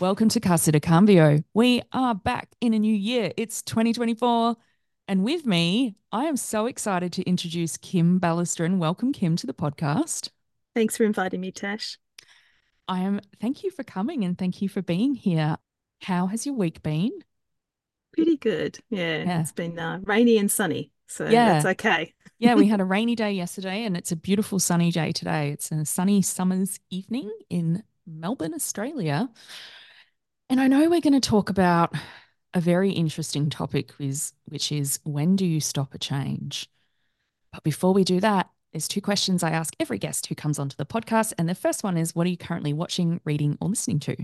Welcome to Casa de Cambio. We are back in a new year. It's 2024. And with me, I am so excited to introduce Kim Ballister. Welcome, Kim, to the podcast. Thanks for inviting me, Tash. Thank you for coming and thank you for being here. How has your week been? Pretty good. Yeah, Yeah. it's been rainy and sunny, so that's Yeah. okay. Yeah, we had a rainy day yesterday and it's a beautiful sunny day today. It's a sunny summer's evening in Melbourne, Australia. And I know we're going to talk about a very interesting topic, which is when do you stop a change? But before we do that, there's two questions I ask every guest who comes onto the podcast. And the first one is, what are you currently watching, reading, or listening to?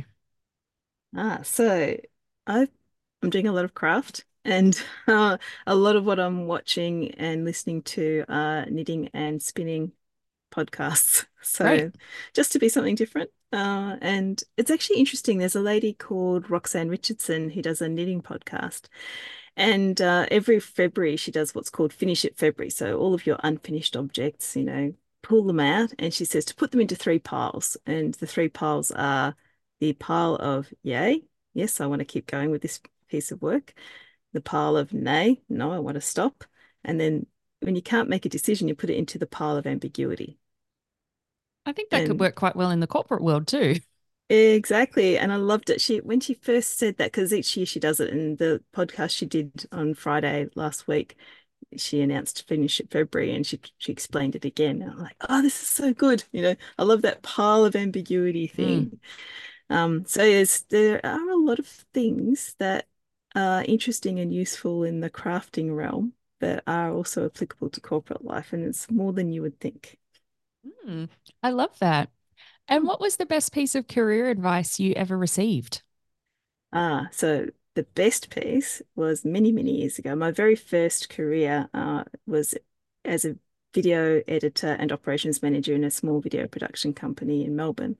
So I I'm doing a lot of craft and a lot of what I'm watching and listening to are knitting and spinning podcasts. Great. So just to be something different. And it's actually interesting. There's a lady called Roxanne Richardson who does a knitting podcast. And every February, she does what's called Finish It February. So all of your unfinished objects, pull them out. And she says to put them into three piles. And the three piles are the pile of yay, yes, I want to keep going with this piece of work. The pile of nay, no, I want to stop. And then when you can't make a decision, you put it into the pile of ambiguity. I think that could And work quite well in the corporate world too. exactly. And I loved it. When she first said that, because each year she does it, and the podcast she did on Friday last week, she announced Finish It February and she explained it again. And I'm like, oh, this is so good. I love that pile of ambiguity Mm. thing. So yes, there are a lot of things that are interesting and useful in the crafting realm that are also applicable to corporate life, and it's more than you would think. Mm. I love that. And what was the best piece of career advice you ever received? So the best piece was many, many years ago. My very first career was as a video editor and operations manager in a small video production company in Melbourne.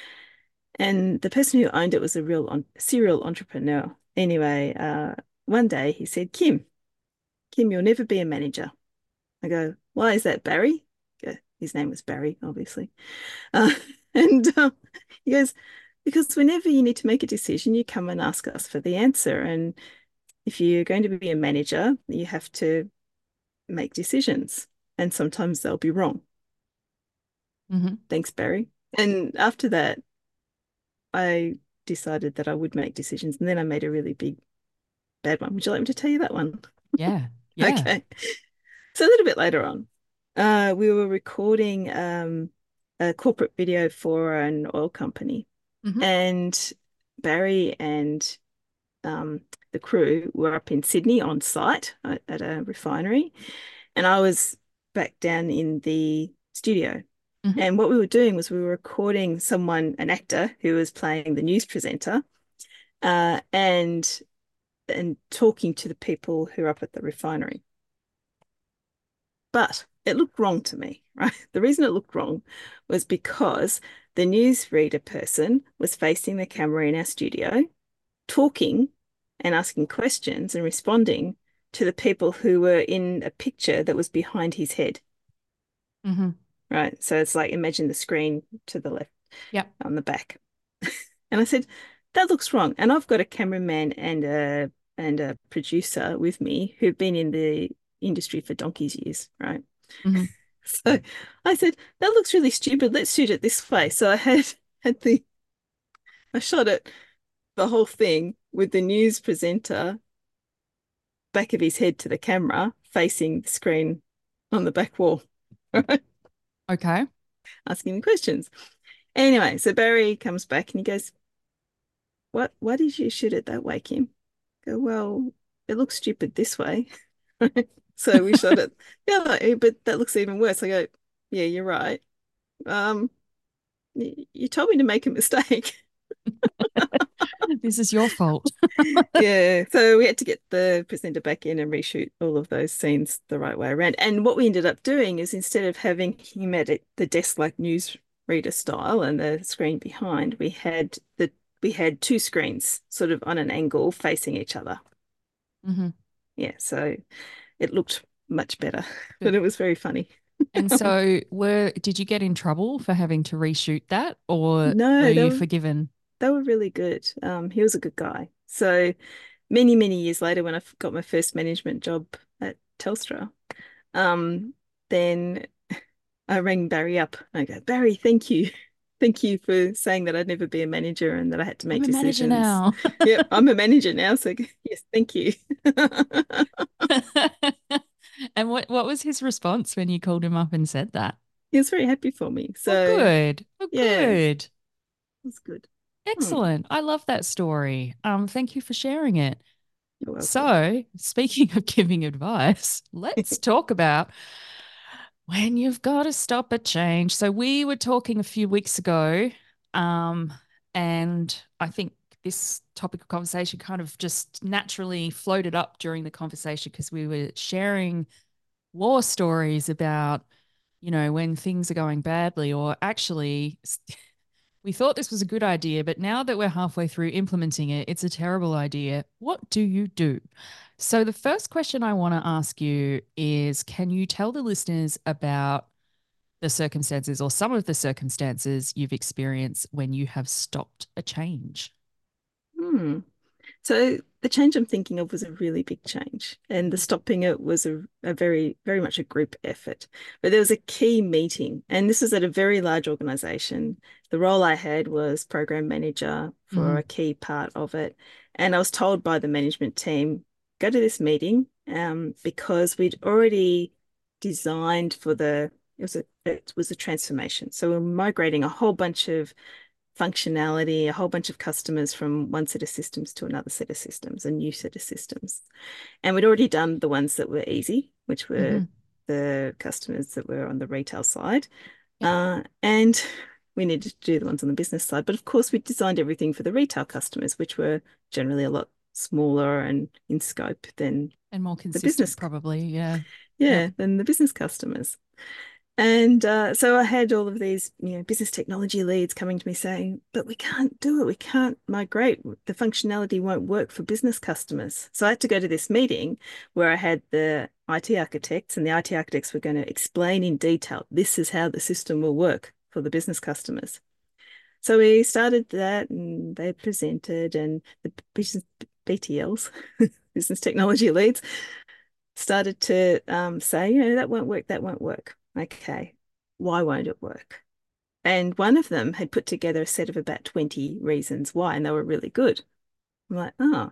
And the person who owned it was a real serial entrepreneur. Anyway, one day he said, Kim, you'll never be a manager. I go, why is that, Barry? His name was Barry, obviously. Uh, and he goes, because whenever you need to make a decision, you come and ask us for the answer. And if you're going to be a manager, you have to make decisions. And sometimes they'll be wrong. Hmm. Thanks, Barry. And after that, I decided that I would make decisions. And then I made a really big, bad one. Would you like me to tell you that one? Yeah. Yeah. Okay. So a little bit later on, we were recording a corporate video for an oil company. Hmm. And Barry and um, the crew were up in Sydney on site at a refinery, and I was back down in the studio. Hmm. And what we were doing was we were recording someone, an actor who was playing the news presenter, and talking to the people who are up at the refinery. But it looked wrong to me, right? The reason it looked wrong was because the newsreader person was facing the camera in our studio, talking and asking questions and responding to the people who were in a picture that was behind his head, Hmm. right? So it's like imagine the screen to the left Yep. on the back. And I said, that looks wrong. And I've got a cameraman and a producer with me who've been in the industry for donkey's years, right? Hmm. So I said, that looks really stupid. Let's shoot it this way. So had the I shot it the whole thing with the news presenter back of his head to the camera facing the screen on the back wall, right? Okay. Asking him questions. Anyway, so Barry comes back and he goes, why did you shoot it that way, Kim? I go, well, it looks stupid this way. So we shot it. Yeah, like, but that looks even worse. I go, yeah, you're right. Um, you told me to make a mistake. This is your fault. Yeah, so we had to get the presenter back in and reshoot all of those scenes the right way around. And what we ended up doing is instead of having him at the desk like news reader style and the screen behind, we had two screens sort of on an angle facing each other. Hmm. Yeah, so it looked much better, but Good. it was very funny. And so did you get in trouble for having to reshoot that or were No, you forgiven? they were really good. He was a good guy. So many, many years later, when I got my first management job at Telstra, um, then I rang Barry up. I go, Barry, thank you. Thank you for saying that I'd never be a manager and that I had to I'm make a manager decisions. now. Yep, I'm a manager now. So yes, thank you. And what was his response when you called him up and said that? He was very happy for me. Oh, So good. Oh, yeah, it good. was good. Hmm, Excellent. I love that story. Thank you for sharing it. you're welcome. So, speaking of giving advice, let's talk about when you've got to stop a change. So, we were talking a few weeks ago, um, and I think this topic of conversation kind of just naturally floated up during the conversation because we were sharing war stories about, when things are going badly, or actually, we thought this was a good idea, but now that we're halfway through implementing it, it's a terrible idea. What do you do? So, the first question I want to ask you is, can you tell the listeners about the circumstances or some of the circumstances you've experienced when you have stopped a change? Hmm. So the change I'm thinking of was a really big change, and the Mhm. stopping it was a very, very much a group effort. But there was a key meeting, and this was at a very large organization. The role I had was program manager for Mhm. a key part of it. And I was told by the management team, go to this meeting, because we'd already designed for it was a transformation. So we're migrating a whole bunch of functionality, a whole bunch of customers from one set of systems to another set of systems, a new set of systems. And we'd already done the ones that were easy, which were Mhm. the customers that were on the retail side. Yep. And we needed to do the ones on the business side. But of course, we designed everything for the retail customers, which were generally a lot smaller and in scope than And more the business, consistent, probably. Yeah. Yep. yeah, than the business customers. And so I had all of these, business technology leads coming to me saying, but we can't do it. We can't migrate. The functionality won't work for business customers. So I had to go to this meeting where I had the IT architects, and the IT architects were going to explain in detail, this is how the system will work for the business customers. So we started that and they presented, and the business BTLs, business technology leads, started to say, that won't work, that won't work. Okay, why won't it work? And one of them had put together a set of about 20 reasons why, and they were really good. I'm like, oh,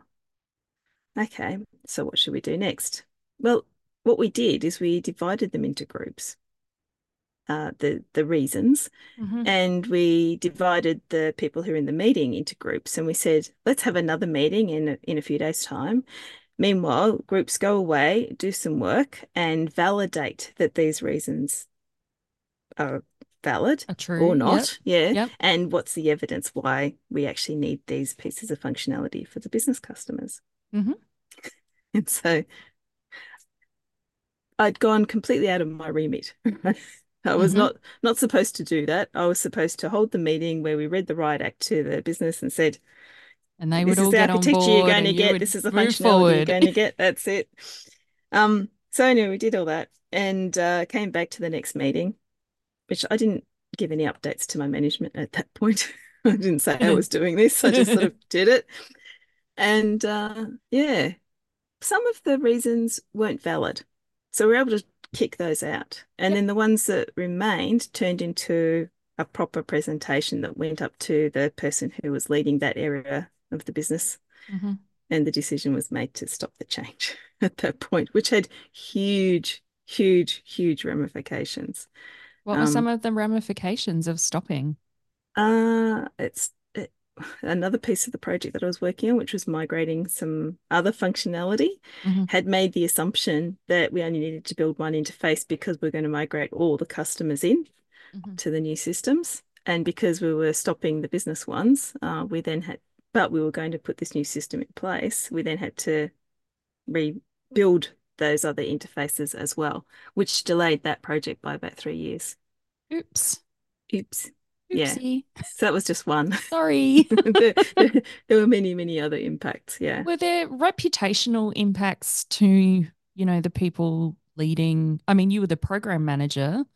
okay, so what should we do next? Well, what we did is we divided them into groups, the reasons, Mhm. and we divided the people who are in the meeting into groups, and we said, let's have another meeting in a few days' time. Meanwhile, groups go away, do some work, and validate that these reasons are valid A or true. Yep. not. Yeah. Yep. And what's the evidence why we actually need these pieces of functionality for the business customers? Mhm. And so I'd gone completely out of my remit. I was Mhm. not supposed to do that. I was supposed to hold the meeting where we read the riot act to the business and said, And they would this is all the get on architecture you're board going and to you get, would this is the move functionality you're forward. going to get. That's it. So anyway, we did all that and came back to the next meeting, which I didn't give any updates to my management at that point. I didn't say I was doing this. I just sort of did it. And yeah, some of the reasons weren't valid. So we were able to kick those out. And Yep. then the ones that remained turned into a proper presentation that went up to the person who was leading that area of the business. Mhm. And the decision was made to stop the change at that point, which had huge, huge, huge ramifications. What were some Um, of the ramifications of stopping? it's another piece of the project that I was working on, which was migrating some other functionality, Mhm. had made the assumption that we only needed to build one interface because we're going to migrate all the customers in Mhm. to the new systems. And because we were stopping the business ones, but we were going to put this new system in place, we then had to rebuild those other interfaces as well, which delayed that project by about 3 years. Oops. Oops. Yeah. Oopsie. So that was just one. Sorry. There were many, many other impacts. Yeah. Were there reputational impacts to, the people leading? I mean, you were the program manager.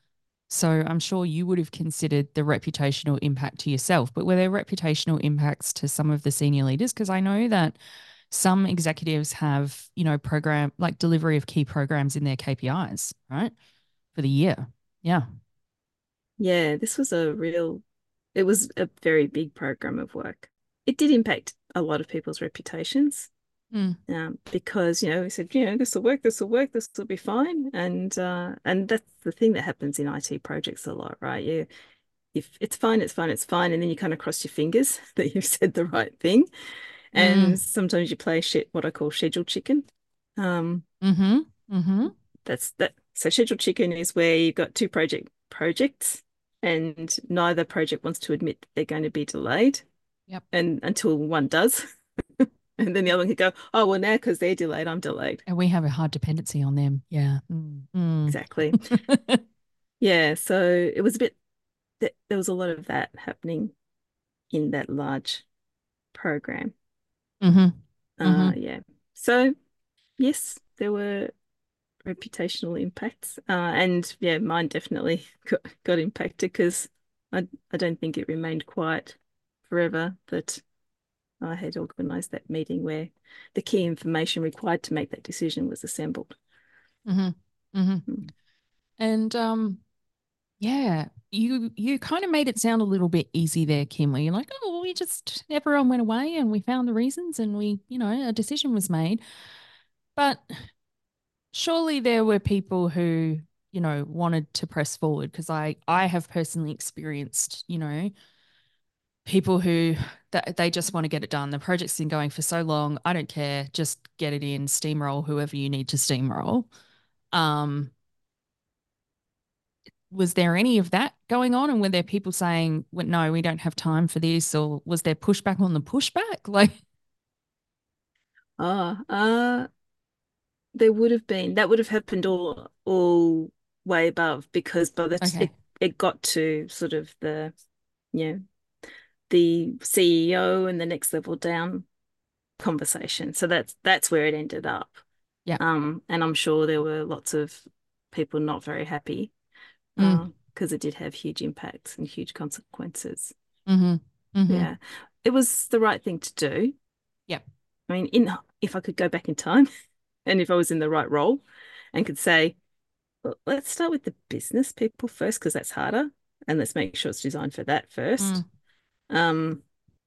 So I'm sure you would have considered the reputational impact to yourself, but were there reputational impacts to some of the senior leaders? Because I know that some executives have, program like delivery of key programs in their KPIs, right? For the year. Yeah. Yeah, it was a very big program of work. It did impact a lot of people's reputations, Mm, because, we said, this will work, this will be fine. And that's the thing that happens in IT projects a lot, right? If it's fine, it's fine, it's fine. And then you kind of cross your fingers that you've said the right thing. And mm, sometimes you play shit, what I call schedule chicken. Um, mm-hmm. Mm-hmm. that's that. So schedule chicken is where you've got two projects, and neither project wants to admit that they're going to be delayed, Yep. and until one does, and then the other one can go, oh well, now because they're delayed, I'm delayed. And we have a hard dependency on them. Yeah. Mm, Exactly. Yeah. So it was a bit. There was a lot of that happening in that large program. mm-hmm. Mm-hmm. Yeah. So yes, there were reputational impacts. And yeah, mine definitely got impacted because I don't think it remained quiet forever that I had organised that meeting where the key information required to make that decision was assembled. Mm-hmm. Mm-hmm. Mm. And yeah, you kind of made it sound a little bit easy there, Kim, where you're like, oh, well, we just everyone went away and we found the reasons and a decision was made. But surely there were people who, wanted to press forward because I have personally experienced, people who that they just want to get it done. The project's been going for so long. I don't care. Just get it in, steamroll whoever you need to steamroll. Um, was there any of that going on? And were there people saying, well, no, we don't have time for this? Or was there pushback on the pushback? Like, Ah, there would have been that would have happened all way above because by the okay. it got to sort of you know the CEO and the next level down conversation. So that's where it ended up. Yeah. And I'm sure there were lots of people not very happy, Mm, because it did have huge impacts and huge consequences. mm-hmm. Mm-hmm. Yeah, it was the right thing to do. Yeah. I mean, in if I could go back in time and if I was in the right role and could say, well, let's start with the business people first because that's harder, and let's make sure it's designed for that first. Mm. Um,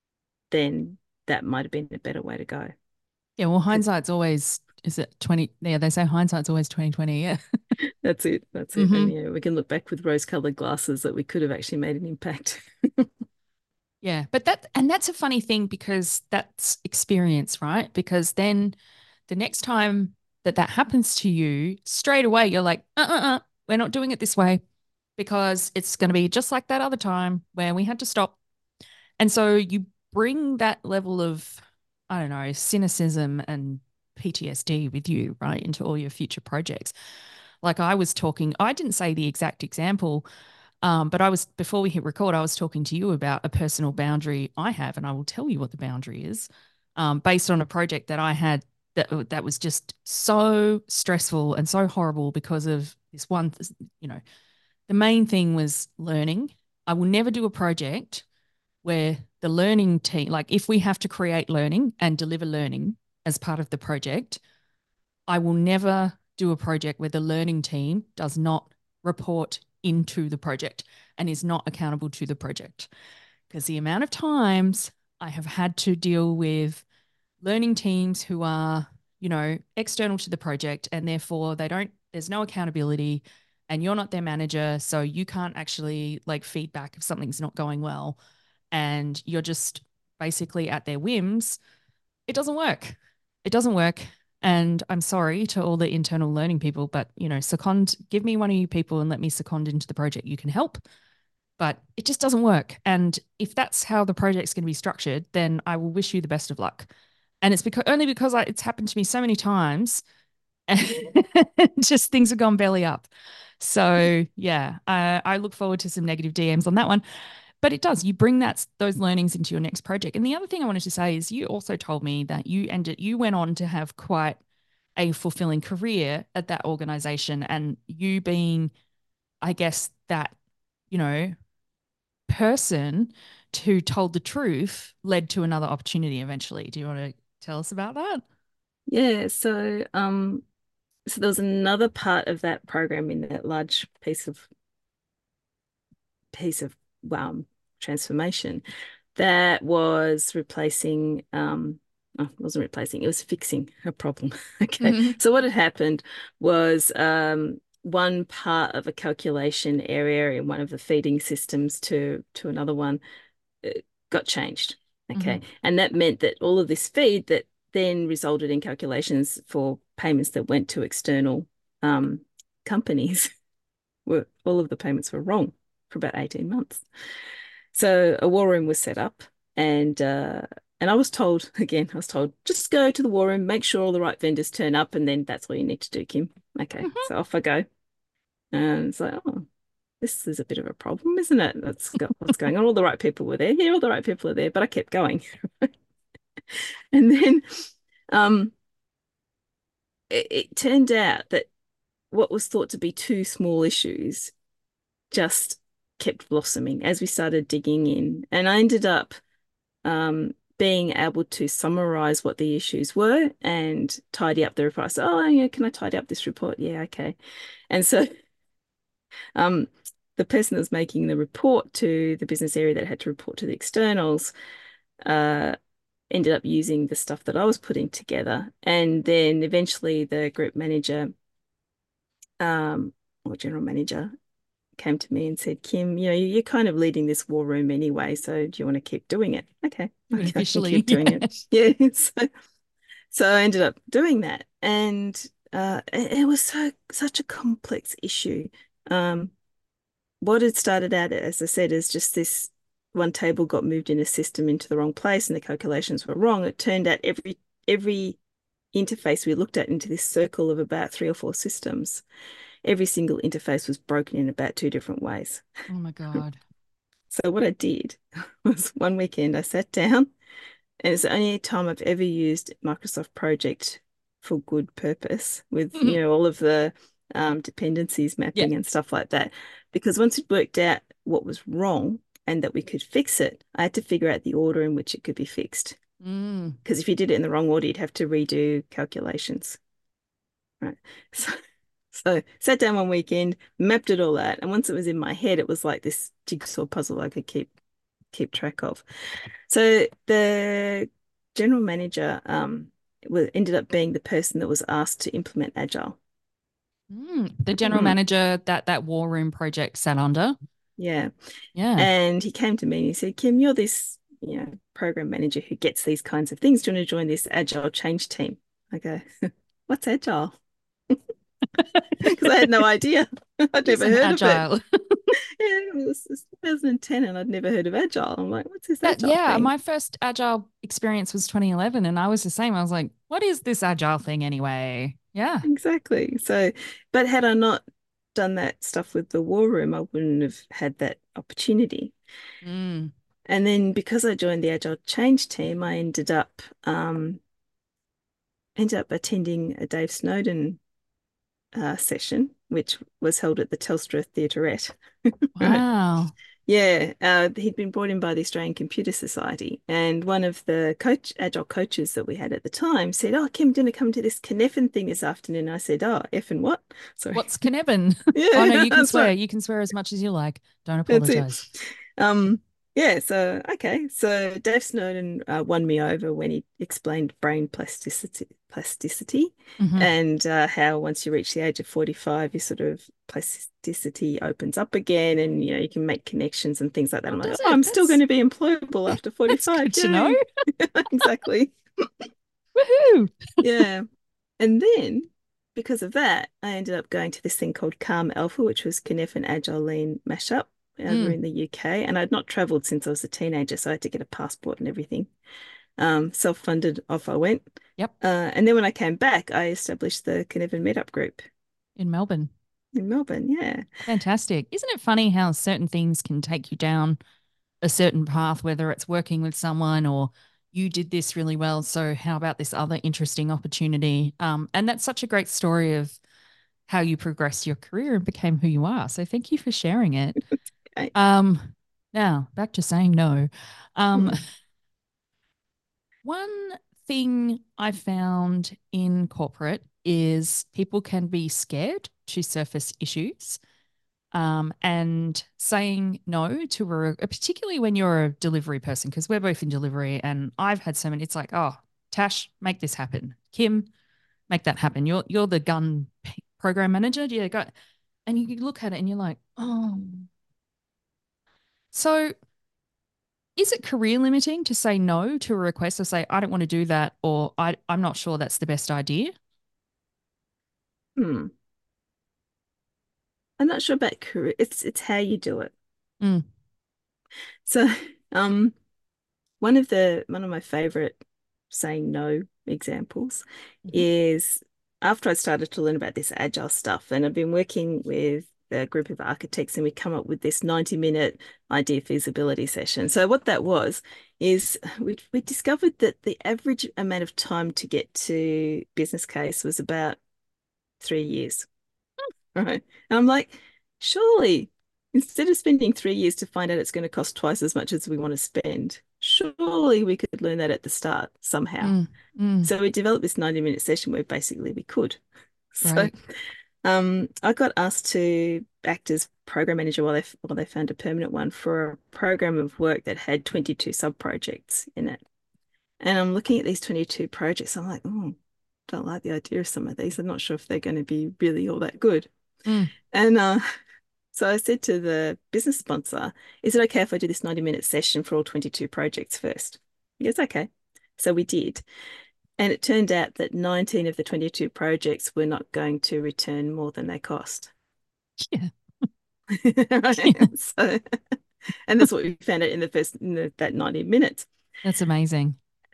then that might have been a better way to go. Yeah. Well, hindsight's always, is it 20? Yeah. They say hindsight's always 2020. Yeah. That's it. That's it. And Mm-hmm. yeah, we can look back with rose-colored glasses that we could have actually made an impact. Yeah. But that's a funny thing because that's experience, right? Because then the next time that happens to you, straight away, you're like, we're not doing it this way because it's going to be just like that other time where we had to stop. And so you bring that level of, I don't know, cynicism and PTSD with you, right, into all your future projects. Like I didn't say the exact example, but before we hit record, I was talking to you about a personal boundary I have, and I will tell you what the boundary is, based on a project that I had that was just so stressful and so horrible because of this one, the main thing was learning. I will never do a project where the learning team, like if we have to create learning and deliver learning as part of the project, I will never do a project where the learning team does not report into the project and is not accountable to the project. Because the amount of times I have had to deal with learning teams who are, external to the project and therefore there's no accountability and you're not their manager. So you can't actually like feedback if something's not going well and you're just basically at their whims. It doesn't work. It doesn't work. And I'm sorry to all the internal learning people, but give me one of you people and let me second into the project. You can help, but it just doesn't work. And if that's how the project's going to be structured, then I will wish you the best of luck. And it's because it's happened to me so many times, and just things have gone belly up. So yeah, I look forward to some negative DMs on that one. But it does. You bring those learnings into your next project. And the other thing I wanted to say is you also told me that you went on to have quite a fulfilling career at that organization, and you being, I guess, that, you know, person who told the truth led to another opportunity eventually. Do you want to tell us about that? Yeah, so there was another part of that program in that large piece of transformation that was replacing it wasn't replacing, it was fixing a problem. Okay. Mm-hmm. So what had happened was one part of a calculation area in one of the feeding systems to another one got changed. Mm-hmm. Okay. And that meant that all of this feed that then resulted in calculations for payments that went to external companies were all of the payments were wrong for about 18 months. So a war room was set up and I was told again, I was told just go to the war room, make sure all the right vendors turn up, and then that's all you need to do, Kim. Okay, Mm-hmm. so off I go. And it's like, oh, this is a bit of a problem, isn't it? What's going on. All the right people were there. Yeah, all the right people are there, but I kept going. And then um it turned out that what was thought to be two small issues just kept blossoming as we started digging in. And I ended up being able to summarize what the issues were and tidy up the report. So, oh, yeah, can I tidy up this report? Yeah, okay. And so um, the person that was making the report to the business area that had to report to the externals uh, ended up using the stuff that I was putting together. And then eventually the group manager or general manager came to me and said, Kim, you're kind of leading this war room anyway, so do you want to keep doing it? Okay, But okay, I can officially, keep doing it. yes. Yeah. So I ended up doing that. And it was such a complex issue. Um, what had started out, as I said, as just this one table got moved in a system into the wrong place and the calculations were wrong. It turned out every interface we looked at into this circle of about three or four systems, every single interface was broken in about two different ways. Oh my God. So what I did was one weekend I sat down, and it's the only time I've ever used Microsoft Project for good purpose with, all of the dependencies Yeah. mapping and stuff like that. Because once it worked out what was wrong and that we could fix it, I had to figure out the order in which it could be fixed. Mm. Because if you did it in the wrong order, you'd have to redo calculations. Right. So, so sat down one weekend, mapped it all out, and once it was in my head, it was like this jigsaw puzzle I could keep track of. So the general manager ended up being the person that was asked to implement Agile. The general Mm, manager that War Room project sat under. yeah. Yeah. And he came to me and he said, Kim, you're this, program manager who gets these kinds of things. Do you want to join this Agile change team? I go, what's Agile? Because I had no idea. I'd What is never an heard of it. agile? Yeah, it was 2010 and I'd never heard of Agile. I'm like, what's this That Agile yeah, thing? my first agile experience was 2011 and I was the same. I was like, what is this agile thing anyway? Yeah. Exactly. So, but had I not done that stuff with the war room, I wouldn't have had that opportunity. Mm. And then because I joined the Agile Change team, I ended up attending a Dave Snowden session, which was held at the Telstra Theaterette. Right. Wow. Yeah, he'd been brought in by the Australian Computer Society, and one of the agile coaches that we had at the time said, "Oh, Kim, do you want to come to this Cynefin thing this afternoon?" I said, "Oh, F and what? Sorry." What's Cynefin? Oh no, Yeah, you can that's swear. right. You can swear as much as you like. Don't That's it. apologize. Um, yeah, so okay. So Dave Snowden won me over when he explained brain plasticity Hmm. and how once you reach the age of 45, your sort of plasticity opens up again and you can make connections and things like that. Oh, I'm like, does oh, it? I'm still going That's to be employable after that's 45. good to know. Yay. Exactly. Woohoo. Yeah. And then because of that, I ended up going to this thing called Calm Alpha, which was Cynefin and Agile Lean mashup over Mm. in the UK. And I'd not traveled since I was a teenager, so I had to get a passport and everything. Self-funded, off I went. Yep. And then when I came back, I established the Cynefin meetup group In Melbourne. in Melbourne. Yeah. Fantastic. Isn't it funny how certain things can take you down a certain path, whether it's working with someone or you did this really well. So how about this other interesting opportunity? And that's such a great story of how you progressed your career and became who you are. So thank you for sharing it. Okay. Um, Now back to saying no. Um, Hmm. One thing I found in corporate is people can be scared to surface issues. And saying no to particularly when you're a delivery person, because we're both in delivery, and I've had so many. It's like, oh, Tash, make this happen. Kim, make that happen. You're the gun program manager. Yeah, go. And you look at it and you're like, oh. So is it career limiting to say no to a request or say, I don't want to do that, or I'm not sure that's the best idea? Hmm. I'm not sure about career. It's how you do it. Mm, So, um, one of my favorite saying no examples mhm, is after I started to learn about this agile stuff, and I've been working with a group of architects, and we come up with this 90-minute idea feasibility session. So what that was is we discovered that the average amount of time to get to business case was about 3 years. Right. And I'm like, surely instead of spending 3 years to find out it's going to cost twice as much as we want to spend, surely we could learn that at the start somehow. mm, mm, So we developed this 90-minute session where basically we could. So right. I got asked to act as program manager while they found a permanent one for a program of work that had 22 sub projects in it. And I'm looking at these 22 projects. I'm like, oh, don't like the idea of some of these. I'm not sure if they're going to be really all that good. Mm, And so I said to the business sponsor, is it okay if I do this 90-minute session for all 22 projects first? He goes, okay. So we did. And it turned out that 19 of the 22 projects were not going to return more than they cost. yeah. Right? Yeah. So, and that's what we found out in the first that 90 minutes. That's amazing.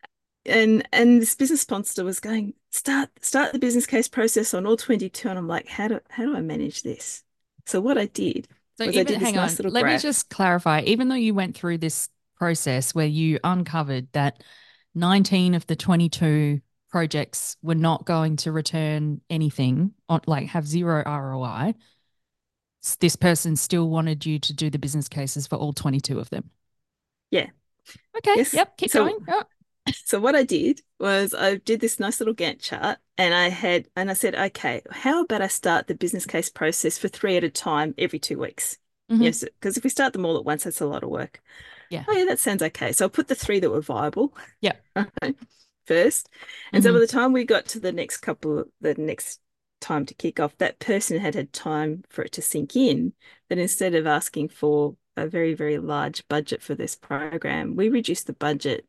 And this business sponsor was going, start the business case process on all 22. And I'm like, how do I manage this? So what I did So was I even did this hang nice on, little let me graph. just clarify. Even though you went through this process where you uncovered that 19 of the 22 projects were not going to return anything, on, like have zero ROI, this person still wanted you to do the business cases for all 22 of them. Yeah. Okay. Yes. Yep. Keep going. Oh. So what I did was I did this nice little Gantt chart and I said, okay, how about I start the business case process for three at a time every 2 weeks? Mm-hmm. Yes, because if we start them all at once, that's a lot of work. Yeah. Oh yeah, that sounds okay. So I put the three that were viable Yep. first. And so Mm-hmm. by the time we got to the next time to kick off, that person had had time for it to sink in that instead of asking for a very, very large budget for this program, we reduced the budget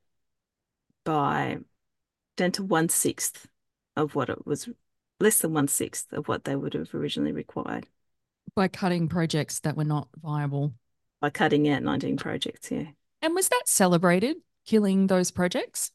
by down to one-sixth of what it was, less than one-sixth of what they would have originally required By cutting projects that were not viable. by cutting out 19 projects. Yeah. And was that celebrated, killing those projects?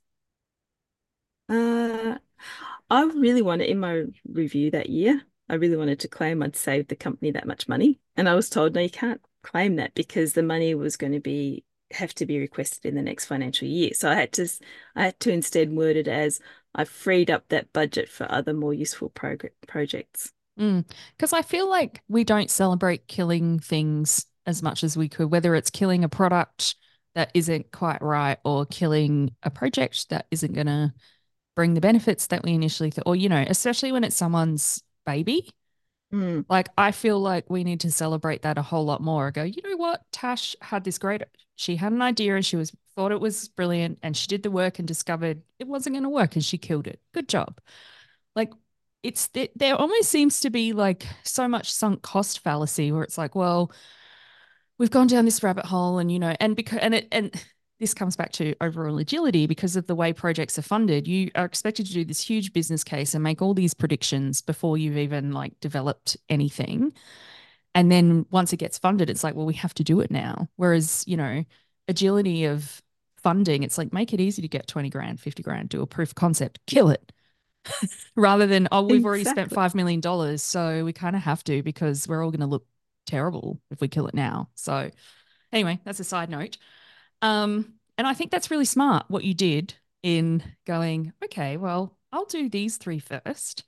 Uh, I really wanted in my review that year, I really wanted to claim I'd saved the company that much money. And I was told, no, you can't claim that because the money was going to be have to be requested in the next financial year. So I had to instead word it as I freed up that budget for other more useful projects. Because I feel like we don't celebrate killing things as much as we could, whether it's killing a product that isn't quite right or killing a project that isn't going to bring the benefits that we initially thought, or, especially when it's someone's baby. Mm, Like, I feel like we need to celebrate that a whole lot more. Go, you know what? Tash had this great, she had an idea and thought it was brilliant and she did the work and discovered it wasn't going to work and she killed it. Good job. Like, there almost seems to be like so much sunk cost fallacy where it's like, well, we've gone down this rabbit hole and and this comes back to overall agility because of the way projects are funded. You are expected to do this huge business case and make all these predictions before you've even like developed anything. And then once it gets funded, it's like, well, we have to do it now. Whereas, agility of funding, it's like make it easy to get 20 grand, 50 grand, do a proof of concept, kill it rather than, oh, we've already spent exactly. $5 million. So we kind of have to because we're all going to look terrible if we kill it now. So anyway, that's a side note. And I think that's really smart what you did in going, okay, well, I'll do these three first.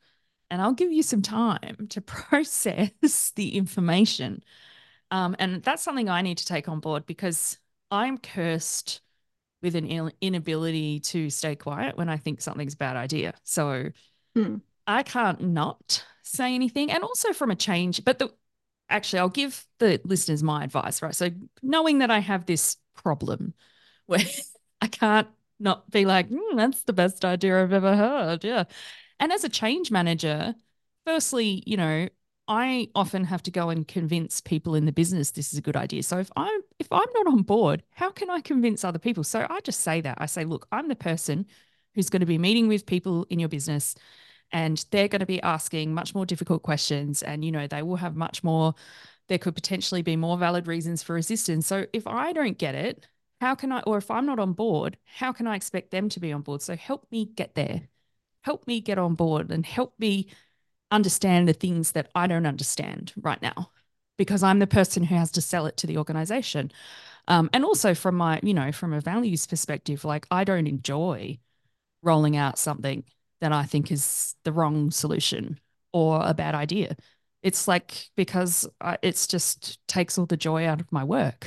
and I'll give you some time to process the information. And that's something I need to take on board because I'm cursed with an inability to stay quiet when I think something's a bad idea. So Mm. I can't not say anything. And also from a change, but actually, I'll give the listeners my advice, right? So knowing that I have this problem where I can't not be like, that's the best idea I've ever heard. Yeah. And as a change manager, firstly, I often have to go and convince people in the business this is a good idea. So if I'm not on board, how can I convince other people? So I just say that. I say, look, I'm the person who's going to be meeting with people in your business and they're going to be asking much more difficult questions and they will have much more, there could potentially be more valid reasons for resistance. So if I don't get it, how can I, or if I'm not on board, how can I expect them to be on board? So help me get there, help me get on board and help me understand the things that I don't understand right now because I'm the person who has to sell it to the organization. And also from from a values perspective, like I don't enjoy rolling out something that I think is the wrong solution or a bad idea. It's like because it's just takes all the joy out of my work.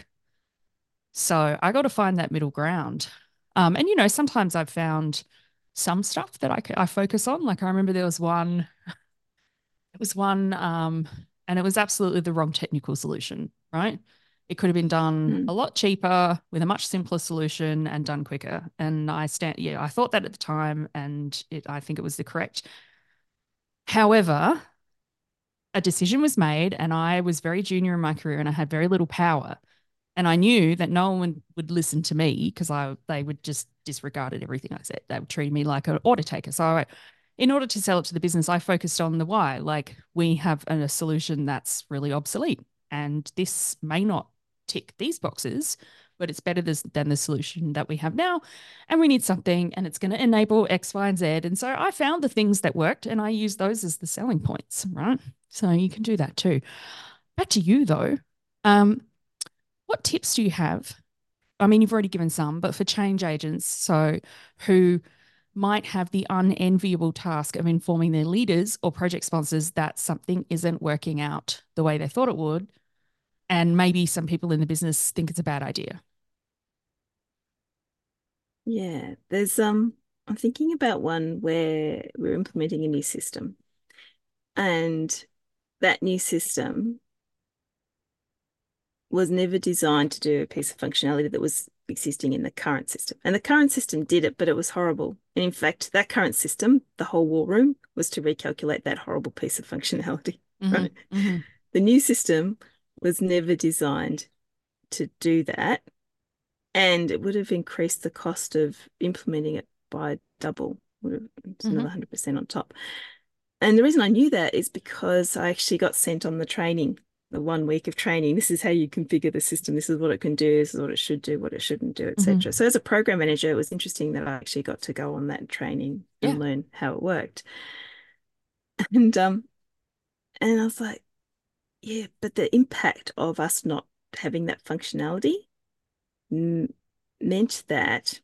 So I got to find that middle ground. And sometimes I've found some stuff that I focus on. Like I remember there was one, it was one, and it was absolutely the wrong technical solution, right? It could have been done Mm. a lot cheaper with a much simpler solution and done quicker. And I thought that at the time, and I think it was the correct. However, a decision was made, and I was very junior in my career, and I had very little power. And I knew that no one would listen to me because they would just disregarded everything I said. They would treat me like an order taker. In order to sell it to the business, I focused on the why. Like we have a solution that's really obsolete, and this may not tick these boxes, but it's better than the solution that we have now. And we need something, and it's going to enable X, Y, and Z. And so I found the things that worked, and I used those as the selling points, right? So you can do that too. Back to you though. Um, what tips do you have? I mean, you've already given some, but for change agents, so who might have the unenviable task of informing their leaders or project sponsors that something isn't working out the way they thought it would, and maybe some people in the business think it's a bad idea. Yeah, there's I'm thinking about one where we're implementing a new system, and that new system was never designed to do a piece of functionality that was existing in the current system. And the current system did it, but it was horrible. And in fact, that current system, the whole war room, was to recalculate that horrible piece of functionality, Mm-hmm, right? mm-hmm, The new system was never designed to do that. And it would have increased the cost of implementing it by double, would have, it's mm-hmm, another 100% on top. And the reason I knew that is because I actually got sent on the training, the 1 week of training. This is how you configure the system. This is what it can do. This is what it should do, what it shouldn't do, etc. mm-hmm. So as a program manager, it was interesting that I actually got to go on that training Yeah. and learn how it worked. And and I was like, yeah, but the impact of us not having that functionality meant that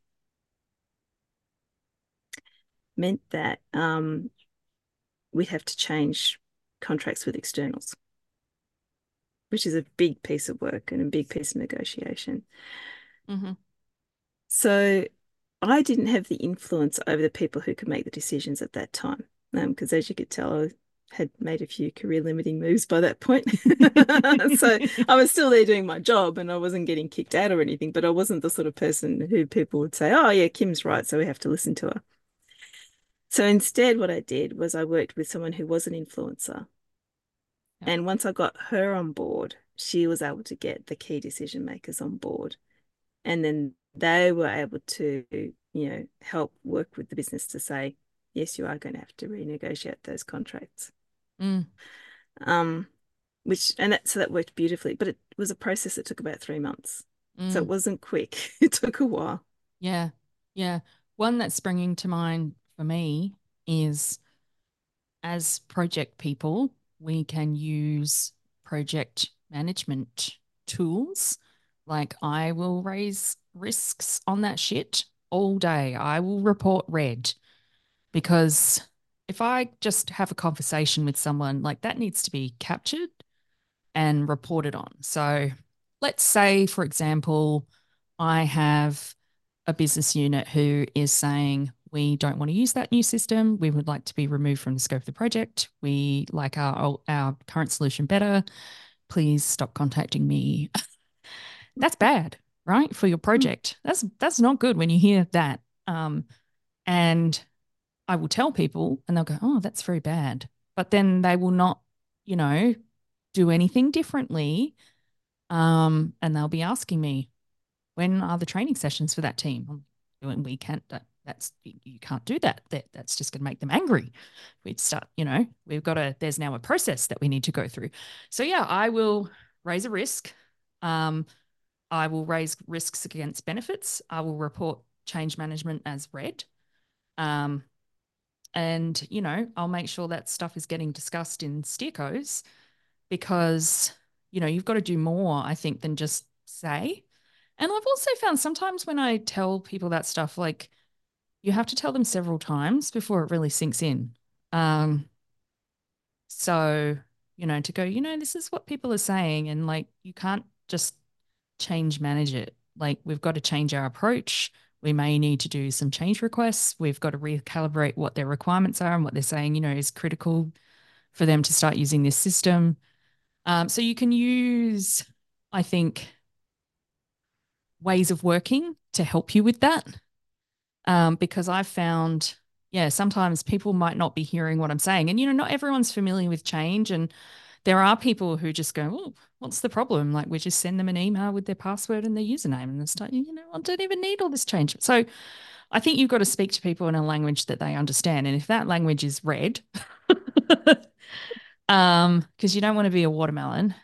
we'd have to change contracts with externals, which is a big piece of work and a big piece of negotiation. Mm-hmm, So I didn't have the influence over the people who could make the decisions at that time. Because as you could tell, I had made a few career limiting moves by that point. So I was still there doing my job and I wasn't getting kicked out or anything, but I wasn't the sort of person who people would say, oh, yeah, Kim's right, so we have to listen to her. So instead, what I did was I worked with someone who was an influencer. yeah. And once I got her on board, she was able to get the key decision makers on board. And then they were able to, help work with the business to say, yes, you are going to have to renegotiate those contracts. Mm, Um, so that worked beautifully, but it was a process that took about 3 months. So it mm. wasn't quick. It took a while. Yeah. Yeah. One that's springing to mind for me is as project people, we can use project management tools. Like I will raise risks on that shit all day. I will report red because if I just have a conversation with someone, like that needs to be captured and reported on. So let's say, for example, I have a business unit who is saying, we don't want to use that new system. We would like to be removed from the scope of the project. We like our current solution better. Please stop contacting me. That's bad, right? For your Mm. project. That's not good when you hear that. And I will tell people and they'll go, oh, that's very bad. But then they will not, you know, do anything differently. And they'll be asking me, when are the training sessions for that team? And we can't, that's, you can't do that. That's just going to make them angry. We'd start, there's now a process that we need to go through. So yeah, I will raise a risk. Um, I will raise risks against benefits. I will report change management as red. Um, and, I'll make sure that stuff is getting discussed in steercos because, you've got to do more, I think, than just say. And I've also found sometimes when I tell people that stuff, like you have to tell them several times before it really sinks in. Um, so, to go, this is what people are saying. And like, you can't just change manage it. Like, we've got to change our approach. We may need to do some change requests. We've got to recalibrate what their requirements are and what they're saying, is critical for them to start using this system. So you can use, I think, ways of working to help you with that. Because I've found, yeah, sometimes people might not be hearing what I'm saying. And, not everyone's familiar with change. And there are people who just go, oh, what's the problem? Like, we just send them an email with their password and their username and it's like, I don't even need all this change. So I think you've got to speak to people in a language that they understand. And if that language is red, because you don't want to be a watermelon.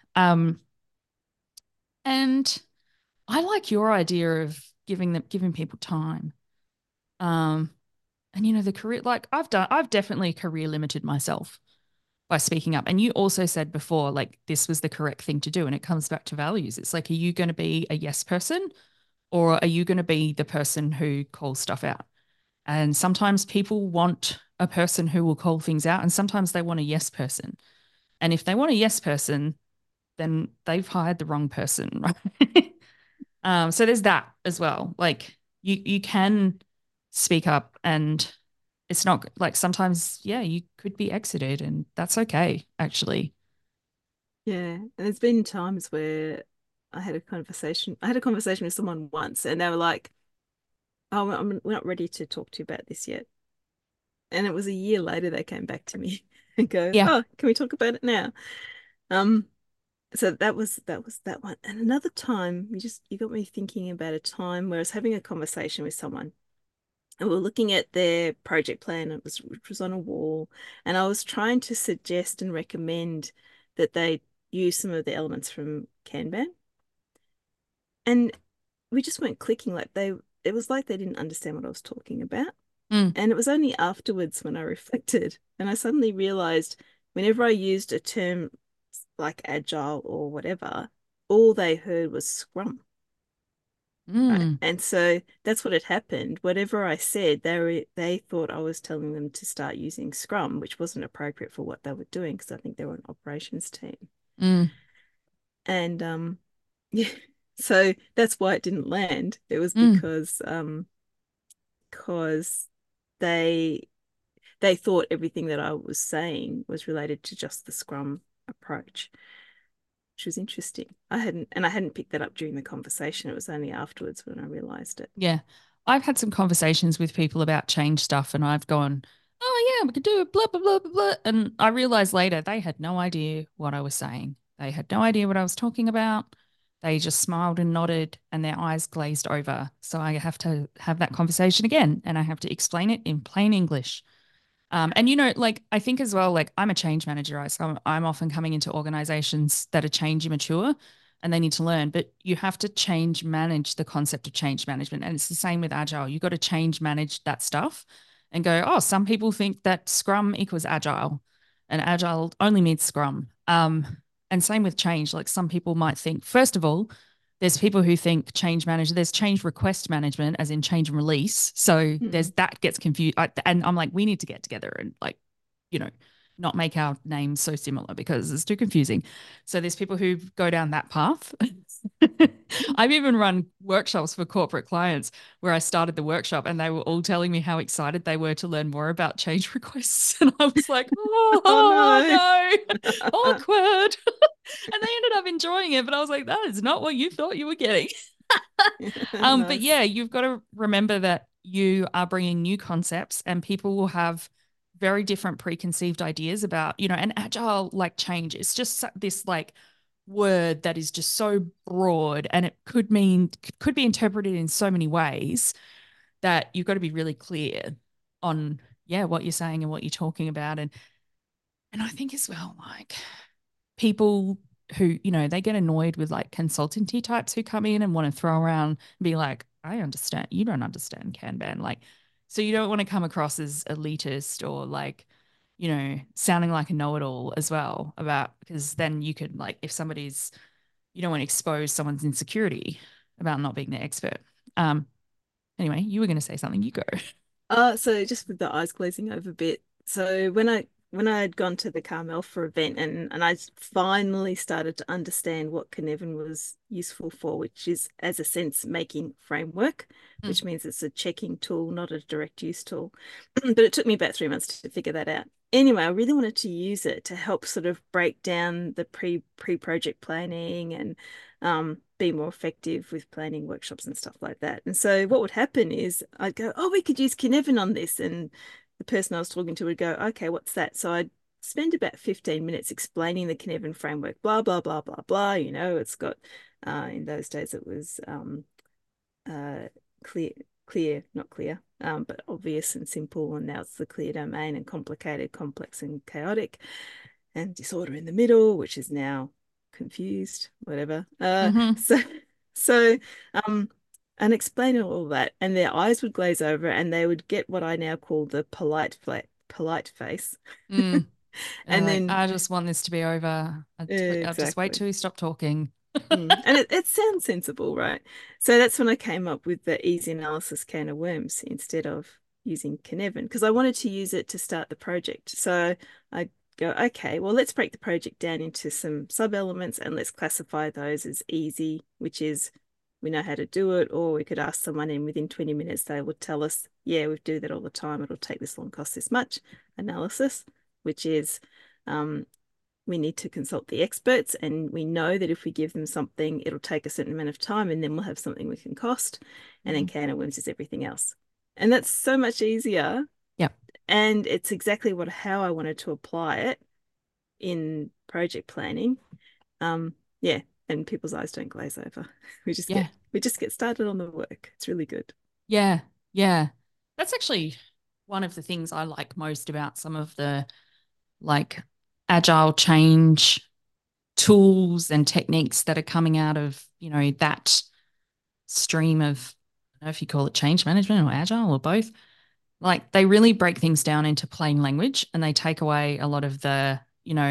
And I like your idea of giving people time. Um, and the career, like I've definitely career limited myself by speaking up. And you also said before, like this was the correct thing to do. And it comes back to values. It's like, are you going to be a yes person or are you going to be the person who calls stuff out? And sometimes people want a person who will call things out, and sometimes they want a yes person. And if they want a yes person, then they've hired the wrong person, right? So there's that as well. Like you can speak up, and it's not like sometimes, yeah, you could be exited, and that's okay, actually. Yeah, and there's been times where I had a conversation with someone once, and they were like, "Oh, we're not ready to talk to you about this yet." And it was a year later they came back to me and go, Yeah. "Oh, can we talk about it now?" Um, so that was that one. And another time, you got me thinking about a time where I was having a conversation with someone, and we were looking at their project plan. Which was on a wall, and I was trying to suggest and recommend that they use some of the elements from Kanban, and we just weren't clicking. It was like they didn't understand what I was talking about. Mm, And it was only afterwards when I reflected and I suddenly realized whenever I used a term like agile or whatever, all they heard was Scrum. Right. mm, And so that's what had happened. Whatever I said, they thought I was telling them to start using Scrum, which wasn't appropriate for what they were doing because I think they were an operations team. mm, And yeah, so that's why it didn't land. It was mm. because they they thought everything that I was saying was related to just the Scrum approach, which was interesting. I hadn't picked that up during the conversation. It was only afterwards when I realized it. Yeah. I've had some conversations with people about change stuff, and I've gone, oh, yeah, we could do it, blah, blah, blah, blah, blah. And I realized later they had no idea what I was saying. They had no idea what I was talking about. They just smiled and nodded, and their eyes glazed over. So I have to have that conversation again, and I have to explain it in plain English. And like I think as well, like I'm a change manager, right? So I'm often coming into organizations that are change immature and they need to learn, but you have to change manage the concept of change management. And it's the same with agile. You've got to change manage that stuff and go, oh, some people think that Scrum equals agile and agile only means Scrum. And same with change. Like some people might think, first of all, there's people who think change manager, there's change request management, as in change and release. So there's Mm. that gets confused. And I'm like, we need to get together and like you know, not make our names so similar because it's too confusing. So there's people who go down that path. I've even run workshops for corporate clients where I started the workshop and they were all telling me how excited they were to learn more about change requests. And I was like, Oh oh no. no, awkward. And they ended up enjoying it, but I was like, that is not what you thought you were getting. But Nice. yeah, you've got to remember that you are bringing new concepts and people will have very different preconceived ideas about, an agile like change. It's just this like word that is just so broad and it could be interpreted in so many ways that you've got to be really clear on what you're saying and what you're talking about. And I think as well, like people who, they get annoyed with like consultancy types who come in and want to throw around and be like, I understand, you don't understand Kanban. Like, so you don't want to come across as elitist or like, sounding like a know-it-all as well about, because then you could like, if somebody's, you don't want to expose someone's insecurity about not being the expert. Um, anyway, you were going to say something, you go. So just with the eyes glazing over a bit. So when I had gone to the Carmel for event and I finally started to understand what Cynefin was useful for, which is as a sense making framework, Mm, which means it's a checking tool, not a direct use tool. But it took me about 3 months to figure that out. Anyway, I really wanted to use it to help sort of break down the pre-project planning and be more effective with planning workshops and stuff like that. And so what would happen is I'd go, oh, we could use Cynefin on this. And the person I was talking to would go, okay, what's that? So I'd spend about 15 minutes explaining the Cynefin framework, blah, blah, blah, blah, blah. It's got, in those days, it was uh, clear, not clear, but obvious and simple. And now it's the clear domain and complicated, complex, and chaotic, and disorder in the middle, which is now confused, whatever. mm-hmm. So, um, and explaining all that, and their eyes would glaze over, and they would get what I now call the polite face, Mm. and Like, then I just want this to be over. I'll just wait exactly. till you stop talking. And it sounds sensible, right? So that's when I came up with the easy analysis can of worms instead of using Cynefin because I wanted to use it to start the project. So I go, okay, well, let's break the project down into some sub elements and let's classify those as easy, which is we know how to do it, or we could ask someone and within 20 minutes they would tell us, yeah, we do that all the time. It'll take this long, cost this much. Analysis, which is um, we need to consult the experts and we know that if we give them something it'll take a certain amount of time and then we'll have something we can cost, and then Mm. can of worms is everything else, and that's so much easier, Yep. and it's exactly how I wanted to apply it in project planning. Yeah, and people's eyes don't glaze over. Yeah. We just get started on the work. It's really good. Yeah. Yeah. That's actually one of the things I like most about some of the like agile change tools and techniques that are coming out of, that stream of, I don't know if you call it change management or agile or both. Like they really break things down into plain language and they take away a lot of the,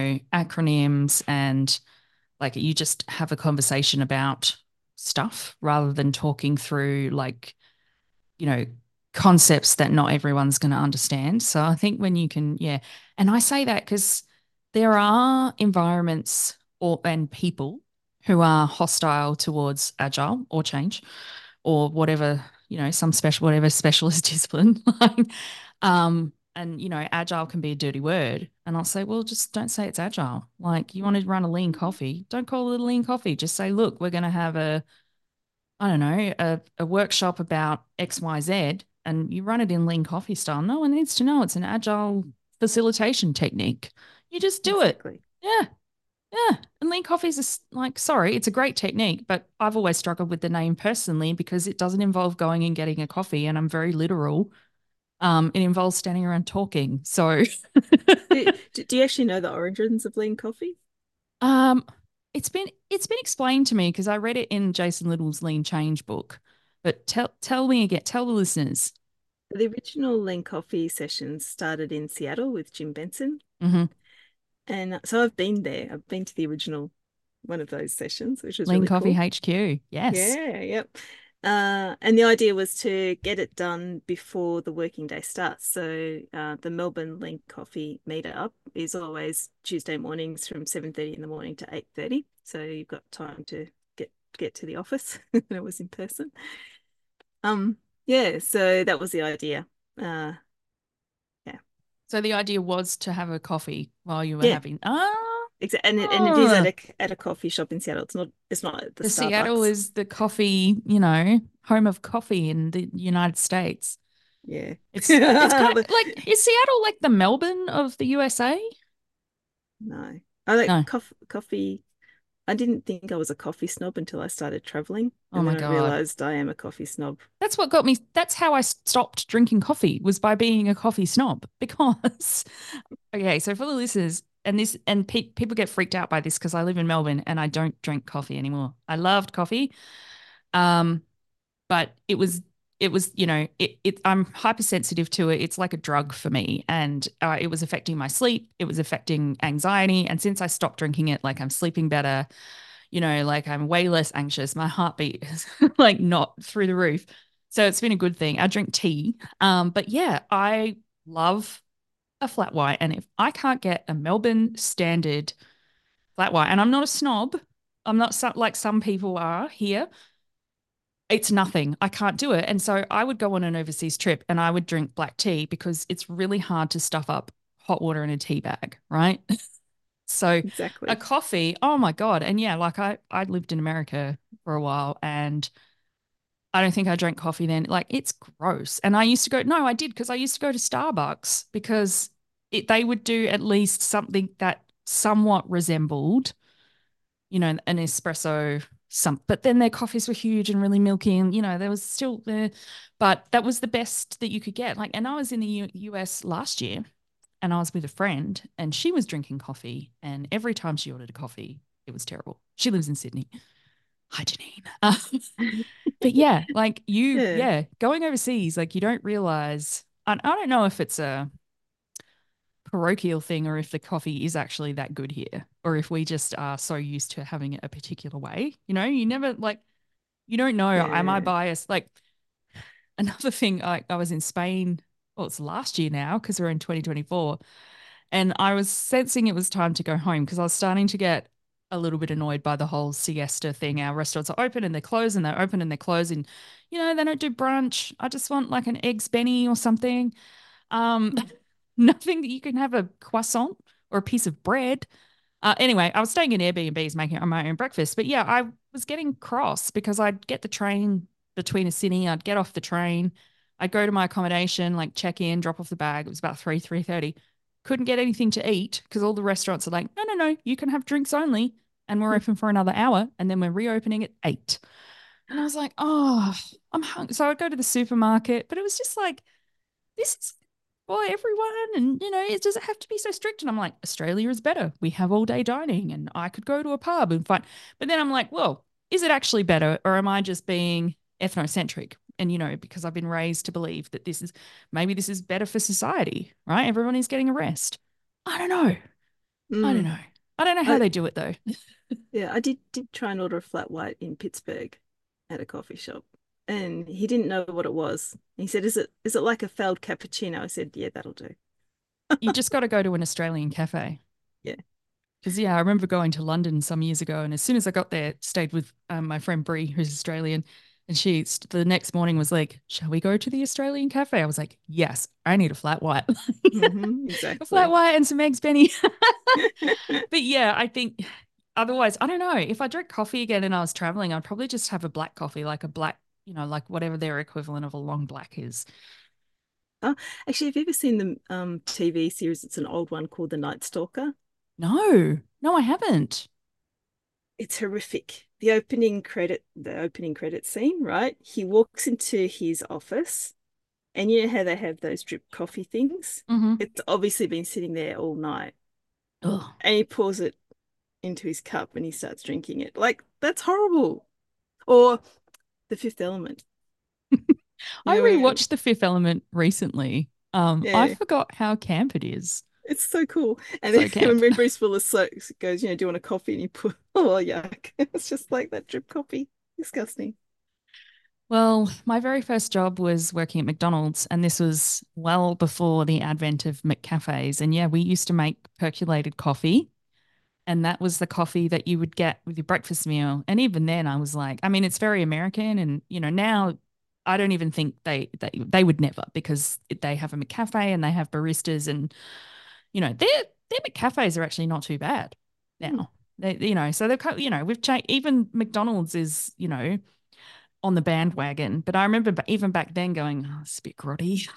acronyms and like you just have a conversation about stuff rather than talking through like, you know, concepts that not everyone's going to understand. So I think when you can, yeah. And I say that because there are environments and people who are hostile towards agile or change or whatever, whatever specialist discipline. And agile can be a dirty word. And I'll say, well, just don't say it's agile. Like you want to run a lean coffee, don't call it a lean coffee. Just say, look, we're going to have I don't know, a workshop about XYZ and you run it in lean coffee style. No one needs to know it's an agile facilitation technique. You just do it. Exactly. Yeah. Yeah. And lean coffee is like, sorry, it's a great technique, but I've always struggled with the name personally because it doesn't involve going and getting a coffee. And I'm very literal. It involves standing around talking. So Do you actually know the origins of lean coffee? um it's been explained to me because I read it in Jason Little's Lean Change book. But tell me again, tell the listeners. The original lean coffee sessions started in Seattle with Jim Benson. Hmm. And so I've been there. I've been to the original one of those sessions, which was Lean really Coffee cool. HQ. Yes. Yeah, yep. And the idea was to get it done before the working day starts. So the Melbourne Link Coffee meetup is always Tuesday mornings from 7:30 in the morning to 8:30. So you've got time to get to the office. And it was in person. Yeah, so that was the idea. Uh, yeah, So the idea was to have a coffee while you were yeah, having exactly. And it is oh, at a coffee shop in Seattle. It's not at the the Seattle Starbucks. is the coffee, home of coffee in the United States. Yeah. It's kind of like, is Seattle like the Melbourne of the USA? No. I like No. coffee. I didn't think I was a coffee snob until I started traveling, Oh and my then I God. realized I am a coffee snob. That's what got me. That's how I stopped drinking coffee was by being a coffee snob because okay, so for the listeners, and people get freaked out by this because I live in Melbourne and I don't drink coffee anymore. I loved coffee, um, but I'm hypersensitive to it. It's like a drug for me, and it was affecting my sleep. It was affecting anxiety, and since I stopped drinking it, like I'm sleeping better. Like I'm way less anxious. My heartbeat is like not through the roof. So it's been a good thing. I drink tea. But yeah, I love a flat white. And if I can't get a Melbourne standard flat white, and I'm not a snob, I'm not like some people are here, it's nothing. I can't do it. And so I would go on an overseas trip and I would drink black tea because it's really hard to stuff up hot water in a tea bag, right? So a Exactly. coffee, oh my God. And yeah, like I lived in America for a while and I don't think I drank coffee then. Like it's gross. And I used to go, no, I did because I used to go to Starbucks because they would do at least something that somewhat resembled, an espresso but then their coffees were huge and really milky and there was still there, but that was the best that you could get. Like, and I was in the US last year and I was with a friend and she was drinking coffee. And every time she ordered a coffee, it was terrible. She lives in Sydney. Hi, Janine. But yeah, like Yeah. going overseas, like you don't realize. I don't know if it's a parochial thing or if the coffee is actually that good here or if we just are so used to having it a particular way. You never like, you don't know. Am I Yeah. biased? Like another thing, I was in Spain. Well, it's last year now because we're in 2024. And I was sensing it was time to go home because I was starting to get a little bit annoyed by the whole siesta thing. Our restaurants are open and they're closed and they're open and they're closed. And, they don't do brunch. I just want like an eggs Benny or something. Um, nothing that you can have a croissant or a piece of bread. Anyway, I was staying in Airbnbs making my own breakfast. But yeah, I was getting cross because I'd get the train between a city. I'd get off the train. I'd go to my accommodation, like check in, drop off the bag. It was about 3:30. Couldn't get anything to eat because all the restaurants are like, no, no, no, you can have drinks only. And we're open for another hour. And then we're reopening at 8. And I was like, oh, I'm hungry. So I'd go to the supermarket, but it was just like, this is for everyone. And, does it have to be so strict? And I'm like, Australia is better. We have all day dining and I could go to a pub and find. But then I'm like, well, is it actually better or am I just being ethnocentric? And, because I've been raised to believe that maybe this is better for society, right? Everyone is getting a rest. I don't know. I don't Mm. know. I don't know how I, they do it though. yeah, I did try and order a flat white in Pittsburgh at a coffee shop. And he didn't know what it was. He said, is it like a failed cappuccino? I said, yeah, that'll do. You just got to go to an Australian cafe. Yeah. Because yeah, I remember going to London some years ago, and as soon as I got there, stayed with my friend Brie, who's Australian, and the next morning was like, "Shall we go to the Australian cafe?" I was like, "Yes, I need a flat white, a flat Exactly. white and some eggs, Benny." But yeah, I think otherwise, I don't know. If I drank coffee again and I was traveling, I'd probably just have a black coffee, like a black, like whatever their equivalent of a long black is. Oh, actually, have you ever seen the TV series? It's an old one called The Night Stalker. No, no, I haven't. It's horrific. The opening credit scene, right? He walks into his office, and you know how they have those drip coffee things? Mm-hmm. It's obviously been sitting there all night. Ugh. And he pours it into his cup and he starts drinking it. Like, that's horrible. Or The Fifth Element. You I know, where, rewatched The Fifth Element recently. I yeah, forgot how camp it is. it's so cool. And So then camp. when Bruce Willis goes, do you want a coffee? And you put, oh, yuck. It's just like that drip coffee. Disgusting. Well, my very first job was working at McDonald's, and this was well before the advent of McCafes. And yeah, we used to make percolated coffee, and that was the coffee that you would get with your breakfast meal. And even then, I was like, I mean, it's very American, and now I don't even think they would never, because they have a McCafe and they have baristas, and their McCafes are actually not too bad Mm. now. So they've we've changed. Even McDonald's is on the bandwagon. But I remember even back then going, oh, it's a bit grotty.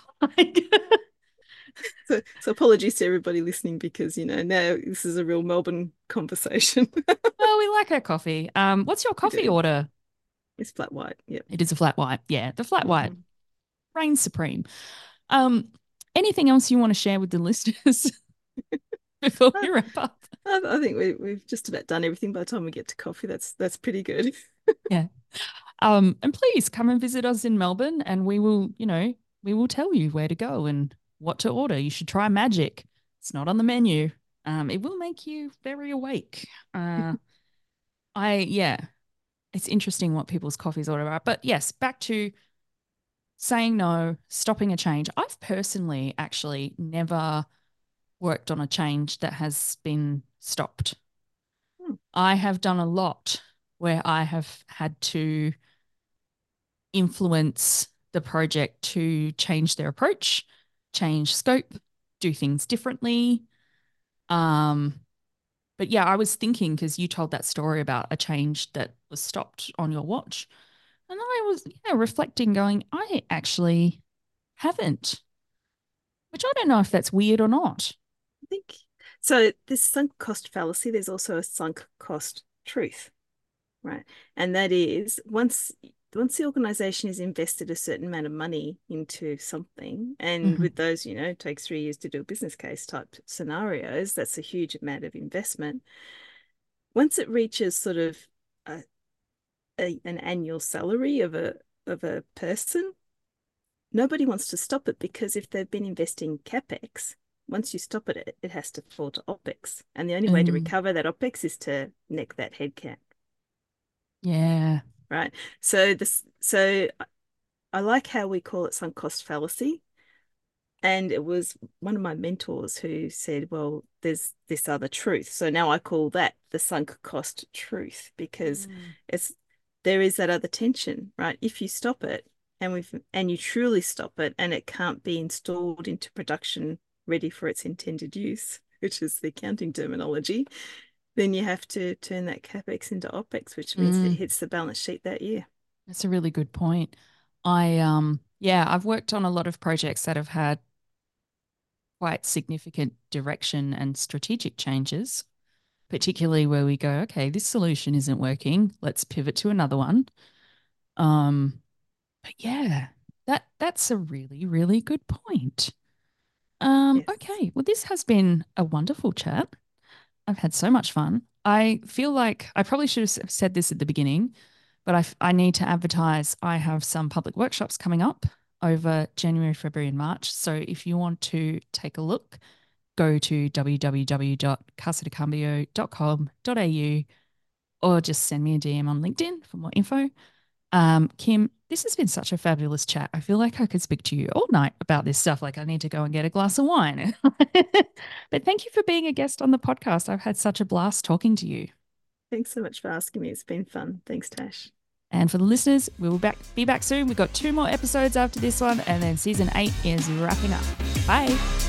So apologies to everybody listening because, now this is a real Melbourne conversation. Well, we like our coffee. What's your We coffee do. order? It's flat white. Yep. It is a flat white. Yeah, the flat white Hmm. reigns supreme. Um, Anything else you want to share with the listeners before I, we wrap up? I think we've just about done everything by the time we get to coffee. That's pretty good. Yeah. And please come and visit us in Melbourne, and we will tell you where to go and what to order. You should try Magic. It's not on the menu. It will make you very awake. Yeah, it's interesting what people's coffees order are. But yes, back to saying no, stopping a change. I've personally actually never worked on a change that has been stopped. Hmm. I have done a lot where I have had to influence the project to change their approach, change scope, do things differently. Um, but yeah, I was thinking, because you told that story about a change that was stopped on your watch. And I was, reflecting, going, I actually haven't, which I don't know if that's weird or not. I think so. This sunk cost fallacy, there's also a sunk cost truth, right? And that is once the organization has invested a certain amount of money into something, and Mhm. with those, it takes 3 years to do a business case type scenarios, that's a huge amount of investment. Once it reaches sort of a, an annual salary of a person, nobody wants to stop it because if they've been investing capex, once you stop it, it has to fall to opex, and the only way to Mm, recover that opex is to neck that headcount, yeah. right? So I like how we call it sunk cost fallacy. And it was one of my mentors who said, well, there's this other truth. So now I call that the sunk cost truth because Mm, it's there is that other tension, right? If you stop it and you truly stop it and it can't be installed into production ready for its intended use, which is the accounting terminology, then you have to turn that capex into opex, which means it mm. hits the balance sheet that year. That's a really good point. I've worked on a lot of projects that have had quite significant direction and strategic changes, particularly where we go, okay, this solution isn't working. Let's pivot to another one. Um, but yeah, that's a really, really good point. Yes. Okay. Well, this has been a wonderful chat. I've had so much fun. I feel like I probably should have said this at the beginning, but I need to advertise. I have some public workshops coming up over January, February, and March. So if you want to take a look, go to www.casadecambio.com.au or just send me a DM on LinkedIn for more info. Kim, this has been such a fabulous chat. I feel like I could speak to you all night about this stuff. Like I need to go and get a glass of wine. But thank you for being a guest on the podcast. I've had such a blast talking to you. Thanks so much for asking me. It's been fun. Thanks, Tash. And for the listeners, we will be back soon. We've got 2 more episodes after this one, and then season 8 is wrapping up. Bye.